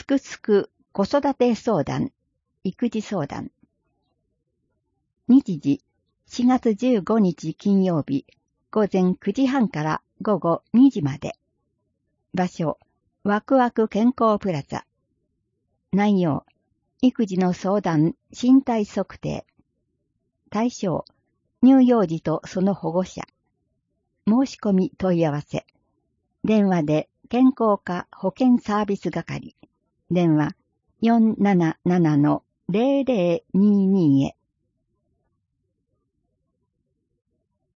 すくすく子育て相談、育児相談。日時、4月15日金曜日、午前9時半から午後2時まで。場所、ワクワク健康プラザ。内容、育児の相談、身体測定。対象、乳幼児とその保護者。申し込み問い合わせ。電話で健康課保健サービス係。電話 477-0022 へ。